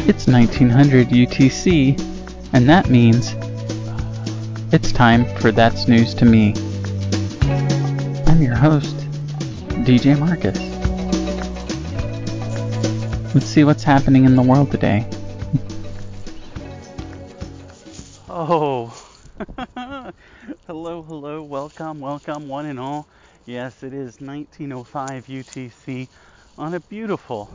It's 1900 UTC, and that means it's time for That's News to Me. I'm your host, DJ Marcus. Let's see what's happening in the world today. Oh, hello, welcome, one and all. Yes, it is 1905 UTC on a beautiful,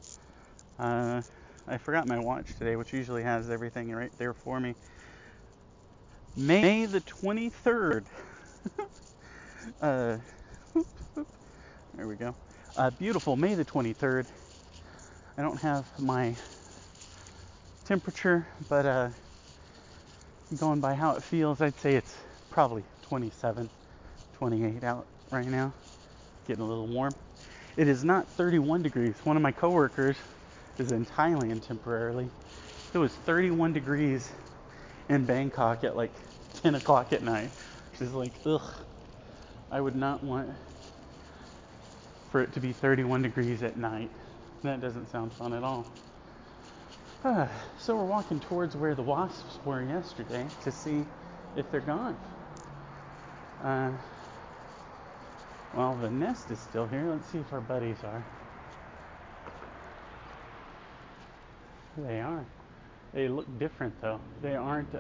I forgot my watch today, which usually has everything right there for me. May the 23rd. There we go. Beautiful May the 23rd. I don't have my temperature, but going by how it feels, I'd say it's probably 27, 28 out right now. Getting a little warm. It is not 31 degrees. One of my coworkers is in Thailand temporarily. It was 31 degrees in Bangkok at like 10 o'clock at night. It's like, ugh. I would not want for it to be 31 degrees at night. That doesn't sound fun at all. So we're walking towards where the wasps were yesterday to see if they're gone. Well, the nest is still here. Let's see if our buddies are. They are. They look different though. They aren't,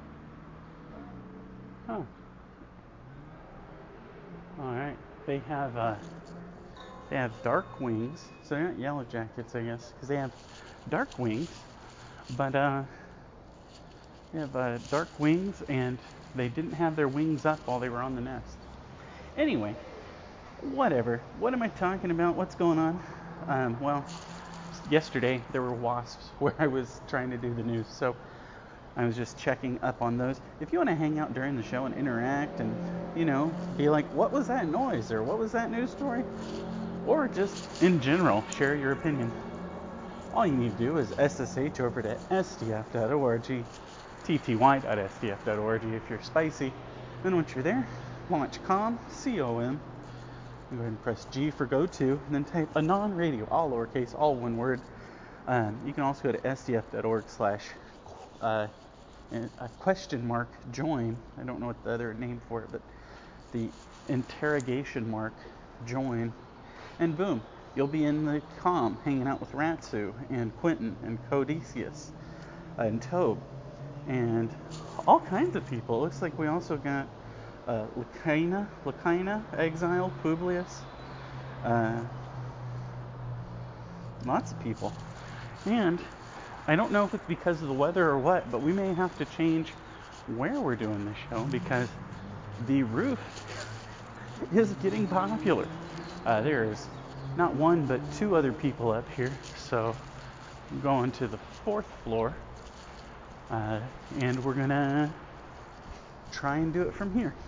Alright. They have dark wings. So they're not yellow jackets, I guess, because they have dark wings. But they have dark wings, and they didn't have their wings up while they were on the nest. Anyway, whatever. What am I talking about? What's going on? Well, yesterday there were wasps where I was trying to do the news, so I was just checking up on those. If you want to hang out during the show and interact and, be like, what was that noise, or what was that news story? Or just, in general, share your opinion. All you need to do is SSH over to sdf.org, tty.sdf.org if you're spicy. Then once you're there, launch com, C-O-M. Go ahead and press G for go to, and then type a non-radio, all lowercase, all one word. You can also go to /join. I don't know what the other name for it, but the interrogation mark join, and boom, you'll be in the comm hanging out with Ratsu and Quentin and Codicius and Tobe and all kinds of people. Looks like we also got Lacaina, exiled, Publius, lots of people. And I don't know if it's because of the weather or what, but we may have to change where we're doing this show because the roof is getting popular. There's not one but two other people up here, so I'm going to the 4th floor, and we're gonna try and do it from here.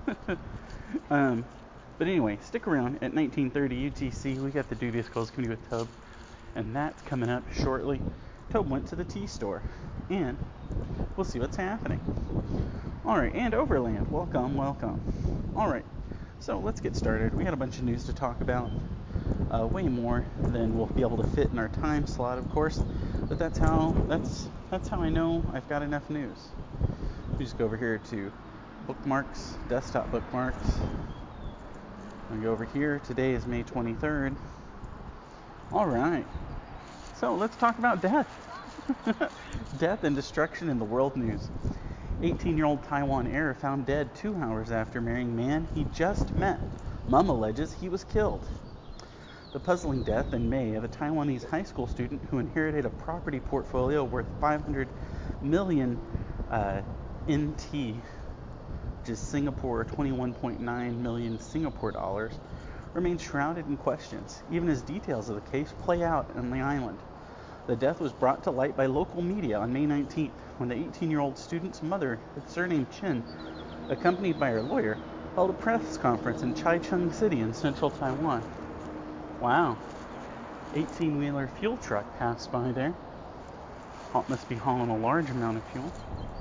But anyway, stick around. At 1930 UTC, we got the Dubious Goals Committee with Tobe, and that's coming up shortly. Tobe went to the tea store, and we'll see what's happening. Alright, and Overland, welcome. Alright, so let's get started. We got a bunch of news to talk about. Way more than we'll be able to fit in our time slot, of course. But that's how I know I've got enough news. We just go over here to bookmarks, desktop bookmarks. I go over here. Today is May 23rd. Alright. So let's talk about death. Death and destruction in the world news. 18-year-old Taiwan heir found dead 2 hours after marrying man he just met. Mum alleges he was killed. The puzzling death in May of a Taiwanese high school student who inherited a property portfolio worth 500 million NT, which is Singapore 21.9 million Singapore dollars, remains shrouded in questions, even as details of the case play out on the island. The death was brought to light by local media on May 19th, when the 18-year-old student's mother, surnamed Chen, accompanied by her lawyer, held a press conference in Chaicheng City in central Taiwan. Wow. 18-wheeler fuel truck passed by there. Must be hauling a large amount of fuel.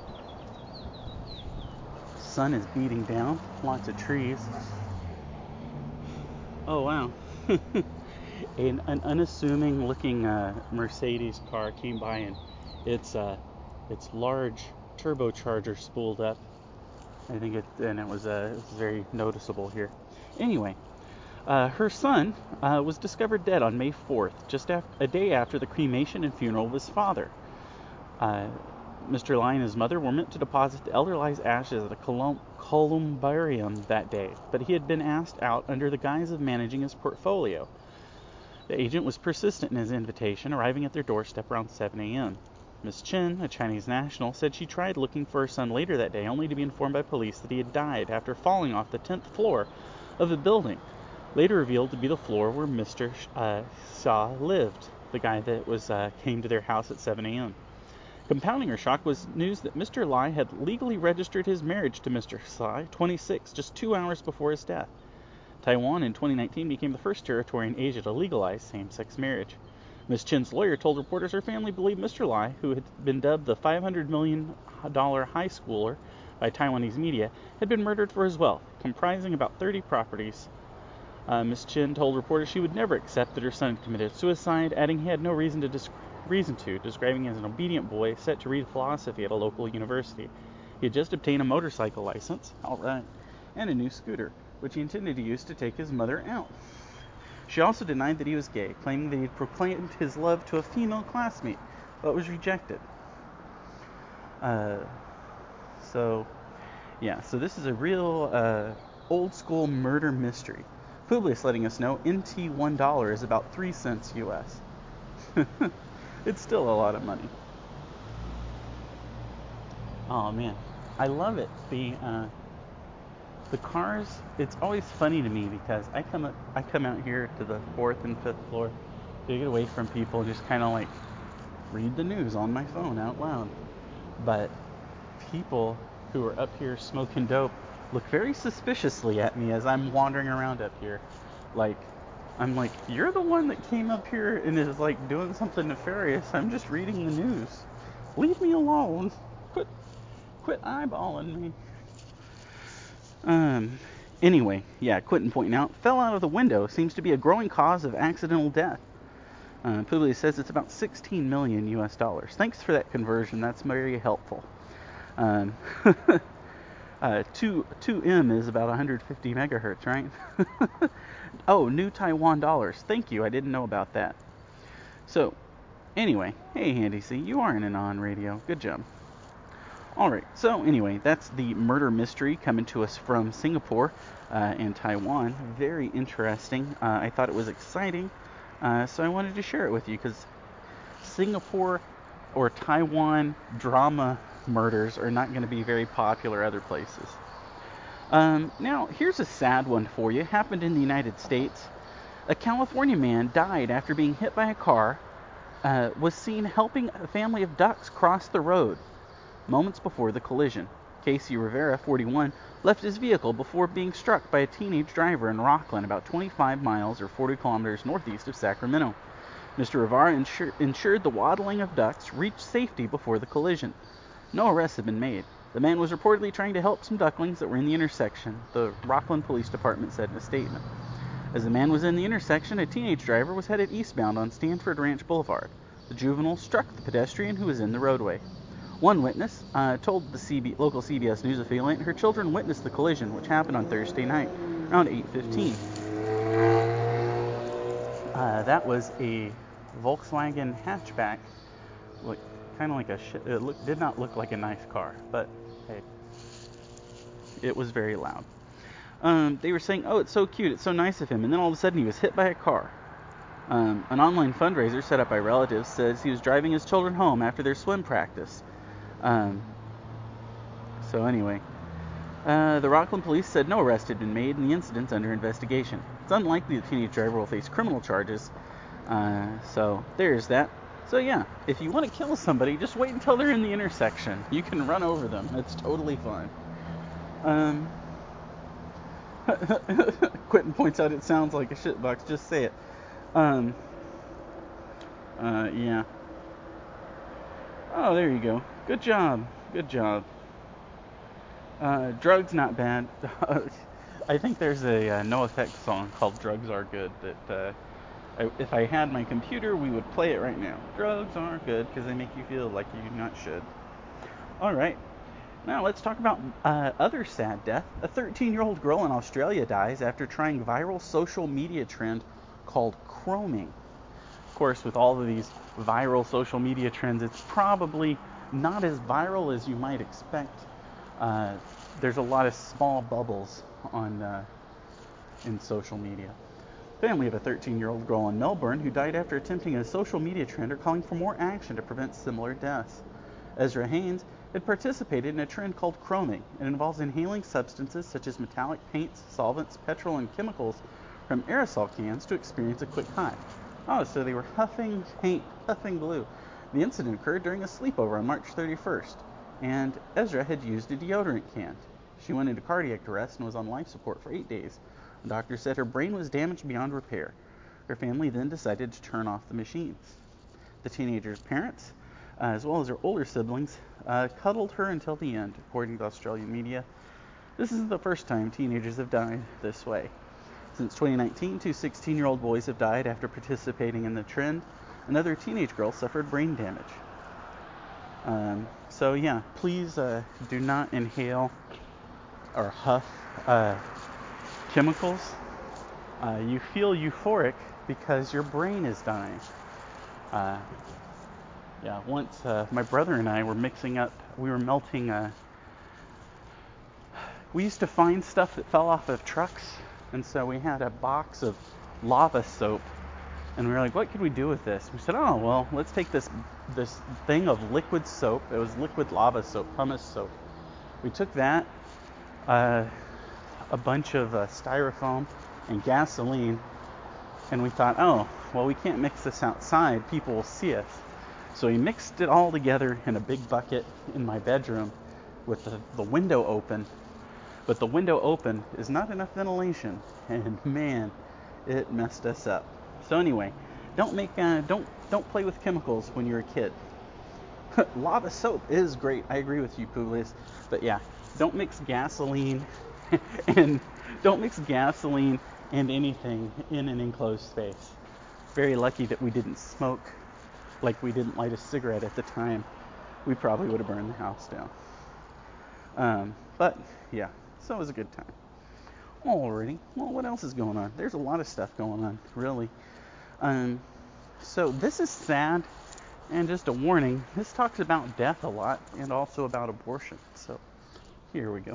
Sun is beating down. Lots of trees. Oh, wow. an unassuming looking Mercedes car came by, and its large turbocharger spooled up. I think it was very noticeable here. Anyway, her son was discovered dead on May 4th, just a day after the cremation and funeral of his father. Mr. Lai and his mother were meant to deposit the elder Lai's ashes at a columbarium that day, but he had been asked out under the guise of managing his portfolio. The agent was persistent in his invitation, arriving at their doorstep around 7 a.m. Miss Chen, a Chinese national, said she tried looking for her son later that day, only to be informed by police that he had died after falling off the 10th floor of a building, later revealed to be the floor where Mr. Xia lived, the guy that came to their house at 7 a.m. Compounding her shock was news that Mr. Lai had legally registered his marriage to Mr. Xia, 26, just 2 hours before his death. Taiwan in 2019 became the first territory in Asia to legalize same-sex marriage. Ms. Chen's lawyer told reporters her family believed Mr. Lai, who had been dubbed the $500 million high schooler by Taiwanese media, had been murdered for his wealth, comprising about 30 properties. Ms. Chen told reporters she would never accept that her son had committed suicide, adding he had no reason to, describing him as an obedient boy set to read philosophy at a local university. He had just obtained a motorcycle license, alright, and a new scooter, which he intended to use to take his mother out. She also denied that he was gay, claiming that he had proclaimed his love to a female classmate, but was rejected. So this is a real old school murder mystery. Publius letting us know NT $1 is about 3 cents US. It's still a lot of money. Oh man, I love it. The cars. It's always funny to me because I come out here to the 4th and 5th floor to get away from people and just kind of like read the news on my phone out loud. But people who are up here smoking dope look very suspiciously at me as I'm wandering around up here. I'm like, you're the one that came up here and is like doing something nefarious. I'm just reading the news. Leave me alone. Quit eyeballing me. Anyway, Quentin pointing out, fell out of the window seems to be a growing cause of accidental death. Publius says it's about 16 million US dollars. Thanks for that conversion. That's very helpful. 2M is about 150 megahertz, right? Oh, new Taiwan dollars. Thank you. I didn't know about that. So, anyway, hey Handy C, you are in an on radio. Good job. Alright, so anyway, that's the murder mystery coming to us from Singapore and Taiwan. Very interesting. I thought it was exciting, so I wanted to share it with you because Singapore or Taiwan drama murders are not going to be very popular other places. Now, here's a sad one for you. It happened in the United States. A California man died after being hit by a car, was seen helping a family of ducks cross the road moments before the collision. Casey Rivera, 41, left his vehicle before being struck by a teenage driver in Rocklin, about 25 miles or 40 kilometers northeast of Sacramento. Mr. Rivera ensured the waddling of ducks reached safety before the collision. No arrests have been made. The man was reportedly trying to help some ducklings that were in the intersection, the Rocklin Police Department said in a statement. As the man was in the intersection, a teenage driver was headed eastbound on Stanford Ranch Boulevard. The juvenile struck the pedestrian who was in the roadway. One witness told the local CBS News affiliate her children witnessed the collision, which happened on Thursday night, around 8:15. That was a Volkswagen hatchback, kind of like it did not look like a nice car, but hey, it was very loud. They were saying, oh, it's so cute, it's so nice of him, and then all of a sudden he was hit by a car. An online fundraiser set up by relatives says he was driving his children home after their swim practice. So anyway, the Rockland police said no arrest had been made and the incident's under investigation. It's unlikely the teenage driver will face criminal charges. So there's that. So yeah, if you want to kill somebody, just wait until they're in the intersection. You can run over them. It's totally fine. Quentin points out it sounds like a shitbox. Just say it. Yeah. Oh, there you go. Good job. Drugs, not bad. I think there's a NoFX song called Drugs Are Good that If I had my computer, we would play it right now. Drugs aren't good because they make you feel like you not should. All right. Now let's talk about other sad death. A 13-year-old girl in Australia dies after trying viral social media trend called chroming. Of course, with all of these viral social media trends, it's probably not as viral as you might expect. There's a lot of small bubbles on in social media. Family of a 13-year-old girl in Melbourne who died after attempting a social media trend are calling for more action to prevent similar deaths. Ezra Haynes had participated in a trend called chroming. It involves inhaling substances such as metallic paints, solvents, petrol, and chemicals from aerosol cans to experience a quick high. Oh, so they were huffing paint, huffing glue. The incident occurred during a sleepover on March 31st, and Ezra had used a deodorant can. She went into cardiac arrest and was on life support for 8 days. The doctor said her brain was damaged beyond repair. Her family then decided to turn off the machines. The teenager's parents, as well as her older siblings, cuddled her until the end, according to Australian media. This isn't the first time teenagers have died this way. Since 2019, two 16-year-old boys have died after participating in the trend. Another teenage girl suffered brain damage. So yeah, please do not inhale or huff chemicals. You feel euphoric because your brain is dying. Once my brother and I were melting. We used to find stuff that fell off of trucks, and so we had a box of lava soap, and we were like, what could we do with this? We said, oh, well, let's take this thing of liquid soap. It was liquid lava soap, pumice soap. We took that, a bunch of styrofoam and gasoline, and we thought, oh, well, we can't mix this outside. People will see us. So we mixed it all together in a big bucket in my bedroom with the window open. But the window open is not enough ventilation, and man, it messed us up. So anyway, don't play with chemicals when you're a kid. Lava soap is great. I agree with you, Publius. But yeah, don't mix gasoline and anything in an enclosed space. Very lucky that we didn't smoke, like we didn't light a cigarette at the time. We probably would have burned the house down. But yeah, so it was a good time. Alrighty, well, what else is going on? There's a lot of stuff going on, really. So this is sad, and just a warning, this talks about death a lot, and also about abortion. So here we go.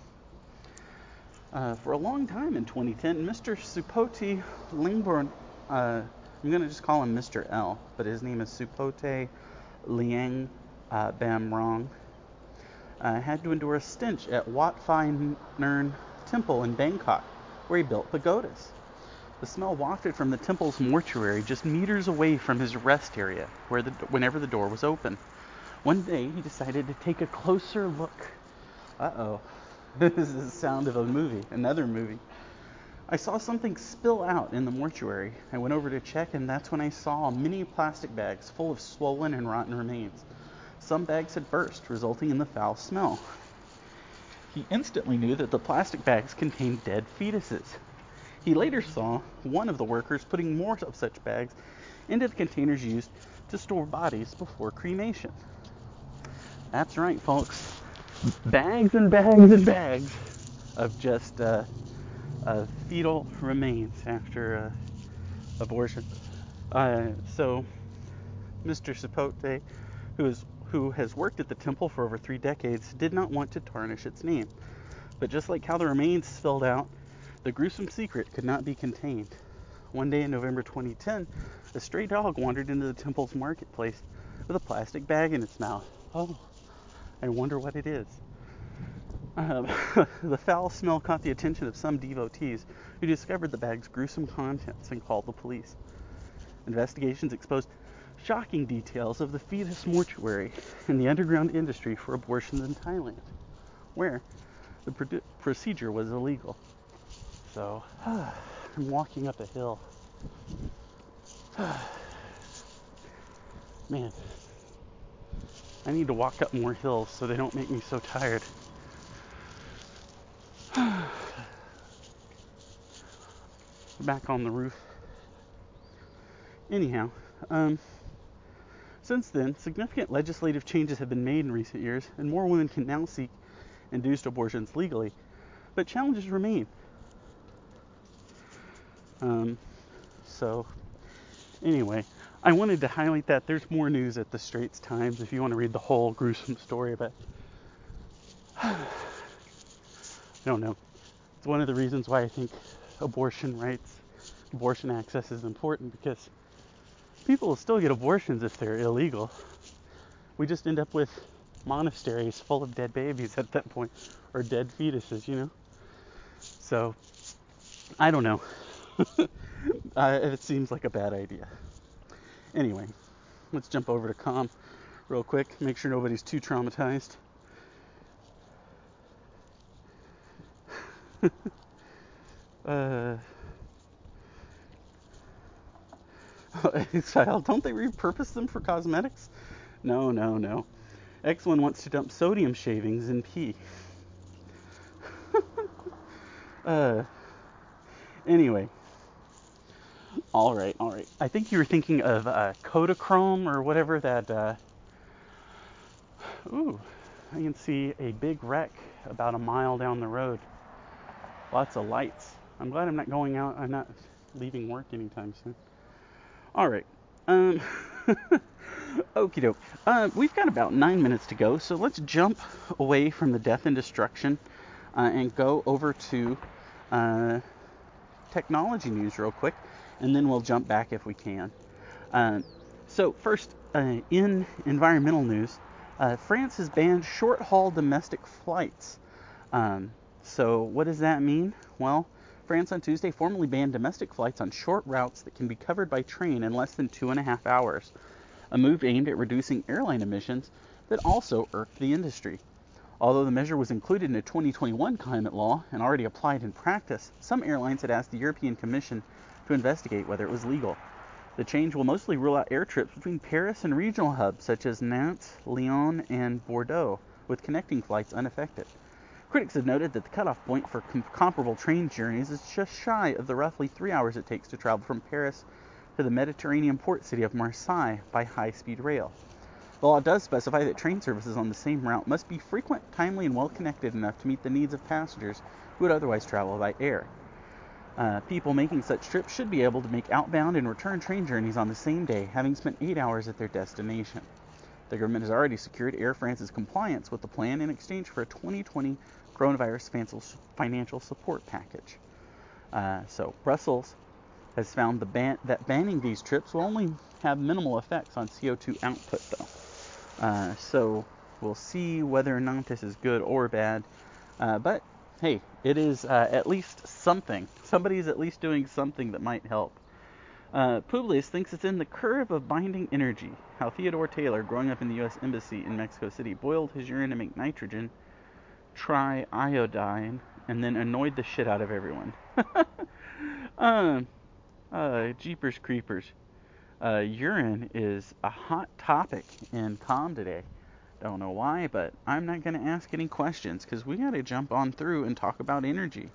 For a long time in 2010, Mr. Supoti Lingborn, I'm going to just call him Mr. L, but his name is Supote Liang Bamrong, had to endure a stench at Wat Phai Nern Temple in Bangkok, where he built pagodas. The smell wafted from the temple's mortuary just meters away from his rest area, whenever the door was open. One day, he decided to take a closer look. Uh-oh. This is the sound of another movie. I saw something spill out in the mortuary. I went over to check, and that's when I saw many plastic bags full of swollen and rotten remains. Some bags had burst, resulting in the foul smell. He instantly knew that the plastic bags contained dead fetuses. He later saw one of the workers putting more of such bags into the containers used to store bodies before cremation. That's right, folks. Bags and bags and bags of just fetal remains after abortion. So, Mr. Sapote, who has worked at the temple for over 3 decades, did not want to tarnish its name. But just like how the remains spilled out, the gruesome secret could not be contained. One day in November 2010, a stray dog wandered into the temple's marketplace with a plastic bag in its mouth. Oh, I wonder what it is. The foul smell caught the attention of some devotees who discovered the bag's gruesome contents and called the police. Investigations exposed shocking details of the fetus mortuary and the underground industry for abortions in Thailand, where the procedure was illegal. So, I'm walking up a hill. Man, I need to walk up more hills so they don't make me so tired. Back on the roof. Anyhow, since then, significant legislative changes have been made in recent years, and more women can now seek induced abortions legally. But challenges remain. So, anyway, I wanted to highlight that. There's more news at the Straits Times if you want to read the whole gruesome story, but I don't know. It's one of the reasons why I think abortion rights, abortion access is important, because people will still get abortions if they're illegal. We just end up with monasteries full of dead babies at that point, or dead fetuses, you know? So, I don't know. It seems like a bad idea. Anyway, let's jump over to Calm real quick, make sure nobody's too traumatized. Exile, don't they repurpose them for cosmetics? No. X1 wants to dump sodium shavings in pee. Anyway. Alright. I think you were thinking of Kodachrome or whatever that... Ooh, I can see a big wreck about a mile down the road. Lots of lights. I'm glad I'm not going out. I'm not leaving work anytime soon. Alright. Okie doke. We've got about 9 minutes to go, so let's jump away from the death and destruction and go over to technology news real quick, and then we'll jump back if we can. So first, in environmental news, France has banned short-haul domestic flights. So what does that mean? Well, France on Tuesday formally banned domestic flights on short routes that can be covered by train in less than 2.5 hours, a move aimed at reducing airline emissions that also irked the industry. Although the measure was included in a 2021 climate law and already applied in practice, some airlines had asked the European Commission to investigate whether it was legal. The change will mostly rule out air trips between Paris and regional hubs such as Nantes, Lyon, and Bordeaux, with connecting flights unaffected. Critics have noted that the cutoff point for comparable train journeys is just shy of the roughly 3 hours it takes to travel from Paris to the Mediterranean port city of Marseille by high-speed rail. The law does specify that train services on the same route must be frequent, timely, and well-connected enough to meet the needs of passengers who would otherwise travel by air. People making such trips should be able to make outbound and return train journeys on the same day, having spent 8 hours at their destination. The government has already secured Air France's compliance with the plan in exchange for a 2020 coronavirus financial support package. So Brussels has found that banning these trips will only have minimal effects on CO2 output, though. So we'll see whether or not this is good or bad. But hey, it is at least something. Somebody's at least doing something that might help. Publius thinks it's in the curve of binding energy. How Theodore Taylor, growing up in the U.S. Embassy in Mexico City, boiled his urine to make nitrogen, triiodine, and then annoyed the shit out of everyone. Jeepers creepers. Urine is a hot topic in Calm today. Don't know why, but I'm not going to ask any questions because we got to jump on through and talk about energy.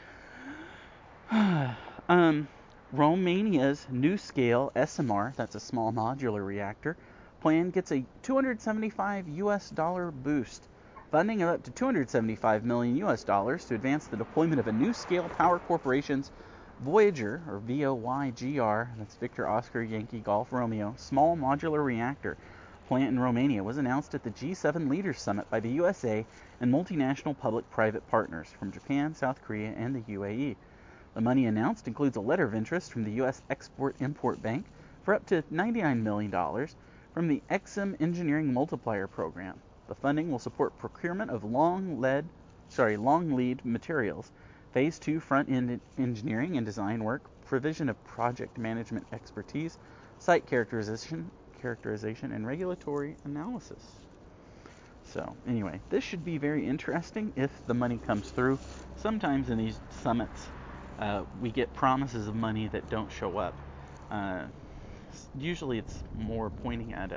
Romania's NuScale SMR, that's a small modular reactor, plan gets a $275 boost. Funding of up to $275 million to advance the deployment of a NuScale Power Corporation's Voyager, or VOYGR, that's Victor Oscar Yankee Golf Romeo, small modular reactor plant in Romania was announced at the G7 Leaders Summit by the USA and multinational public-private partners from Japan, South Korea, and the UAE. The money announced includes a letter of interest from the U.S. Export-Import Bank for up to $99 million from the EXIM Engineering Multiplier Program. The funding will support procurement of long lead materials, Phase 2 front-end engineering and design work, provision of project management expertise, site characterization, and regulatory analysis. So, anyway, this should be very interesting if the money comes through. Sometimes in these summits, we get promises of money that don't show up. Usually it's more pointing at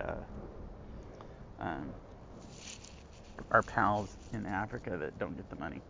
our pals in Africa that don't get the money.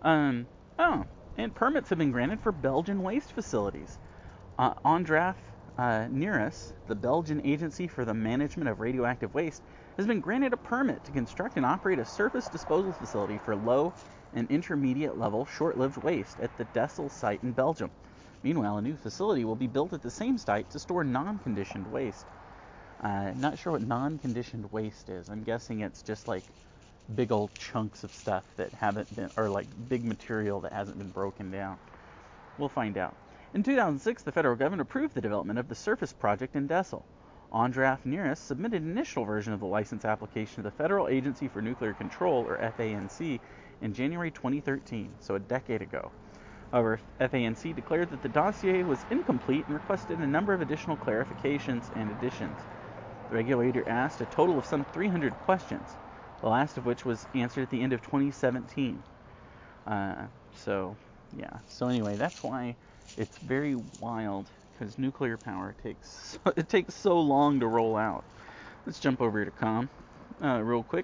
And permits have been granted for Belgian waste facilities. Ondraf NIRIS, the Belgian Agency for the Management of Radioactive Waste, has been granted a permit to construct and operate a surface disposal facility for low and intermediate level short-lived waste at the Dessel site in Belgium. Meanwhile, a new facility will be built at the same site to store non-conditioned waste. Not sure what non-conditioned waste is. I'm guessing it's just like big old chunks of stuff that haven't been, or like big material that hasn't been broken down. We'll find out. In 2006, the federal government approved the development of the surface project in Dessel. Ondraf NIRIS submitted an initial version of the license application to the Federal Agency for Nuclear Control, or FANC, in January 2013, so a decade ago. However, FANC declared that the dossier was incomplete and requested a number of additional clarifications and additions. The regulator asked a total of some 300 questions, the last of which was answered at the end of 2017. So anyway, that's why it's very wild, because nuclear power takes so long to roll out. Let's jump over to COM real quick.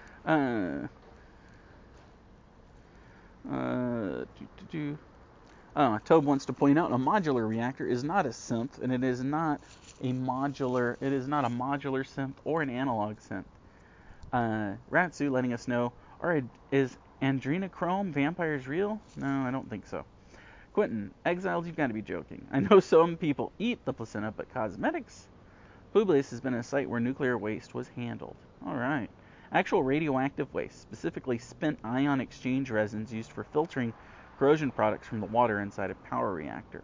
Tobe wants to point out a modular reactor is not a synth, and it is not a modular synth or an analog synth. Ratsu letting us know, is adrenochrome vampires real? No, I don't think so. Quentin, Exiled, you've got to be joking. I know some people eat the placenta, but cosmetics? Publius has been a site where nuclear waste was handled. Alright. Actual radioactive waste, specifically spent ion exchange resins used for filtering corrosion products from the water inside a power reactor.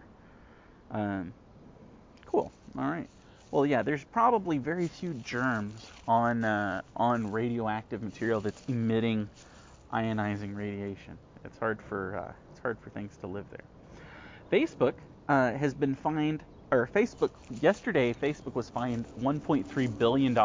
Cool. Alright. Well, yeah, there's probably very few germs on radioactive material that's emitting ionizing radiation. It's hard for things to live there. Facebook has been fined, or yesterday Facebook was fined $1.3 billion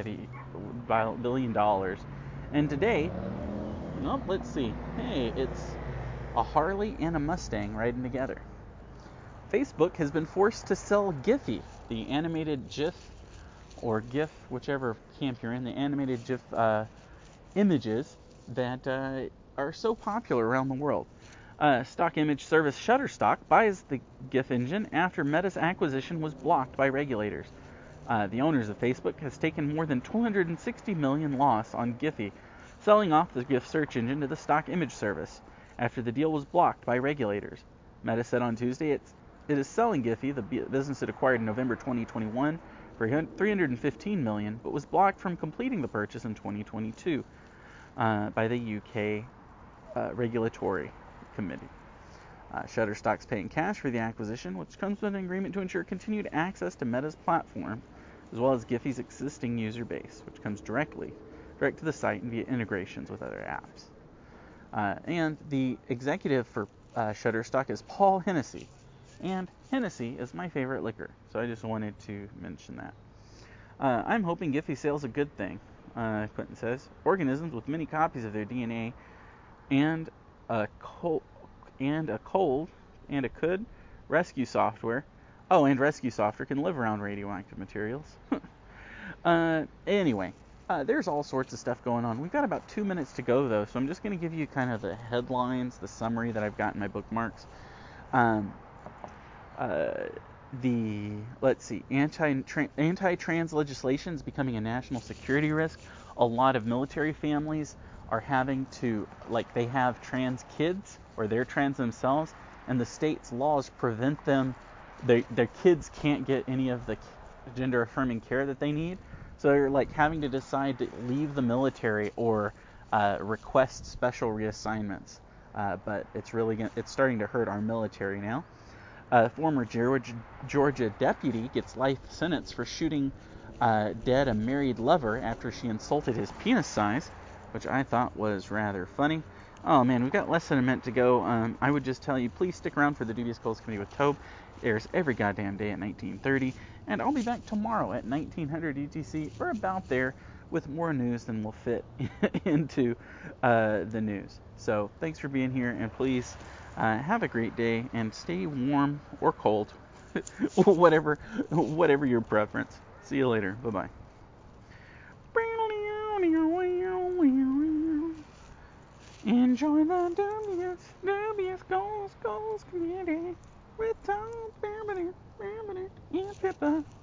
and today, let's see, hey, it's a Harley and a Mustang riding together. Facebook has been forced to sell Giphy, the animated GIF, or GIF, whichever camp you're in, the animated GIF images that are so popular around the world. Stock image service Shutterstock buys the GIF engine after Meta's acquisition was blocked by regulators. The owners of Facebook has taken more than $260 million loss on Giphy, selling off the GIF search engine to the stock image service after the deal was blocked by regulators. Meta said on Tuesday it is selling Giphy, the business it acquired in November 2021, for $315 million, but was blocked from completing the purchase in 2022 by the UK regulatory committee. Shutterstock's paying cash for the acquisition, which comes with an agreement to ensure continued access to Meta's platform, as well as Giphy's existing user base, which comes direct to the site and via integrations with other apps. And the executive for Shutterstock is Paul Hennessy, and Hennessy is my favorite liquor, so I just wanted to mention that. I'm hoping Giphy sales a good thing, Quentin says. Organisms with many copies of their DNA and a cold rescue software. Oh, and rescue software can live around radioactive materials. Anyway, there's all sorts of stuff going on. We've got about 2 minutes to go, though, so I'm just going to give you kind of the headlines, the summary that I've got in my bookmarks. Anti-trans legislation is becoming a national security risk. A lot of military families are having to, they have trans kids, or they're trans themselves, and the state's laws prevent them, their kids can't get any of the gender affirming care that they need, so they're having to decide to leave the military or request special reassignments, but it's starting to hurt our military now. Former Georgia deputy gets life sentence for shooting dead a married lover after she insulted his penis size, which I thought was rather funny. Oh man, we've got less than a minute to go. I would just tell you, please stick around for the Dubious Goals Committee with Tobe. It airs every goddamn day at 19:30, and I'll be back tomorrow at 1900 UTC, or about there, with more news than will fit into the news. So thanks for being here, and please have a great day, and stay warm or cold, whatever your preference. See you later. Bye-bye. Enjoy the Dubious Goals Committee with Tom. with that?